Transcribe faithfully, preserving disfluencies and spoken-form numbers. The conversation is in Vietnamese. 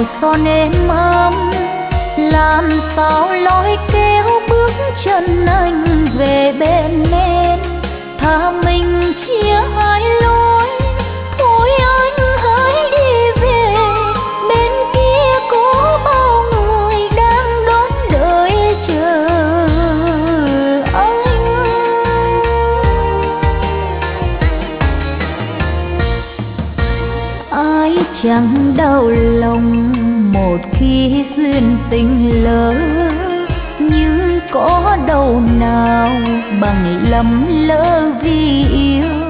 màu son êm ấm, làm sao lối kéo bước chân anh về bên em. Thà mình chia hai lối, thôi anh hãy đi về. Bên kia có bao người đang đón đợi chờ anh. Ai chẳng đau lòng một khi duyên tình lỡ, nhưng có đâu nào bằng lầm lỡ vì yêu.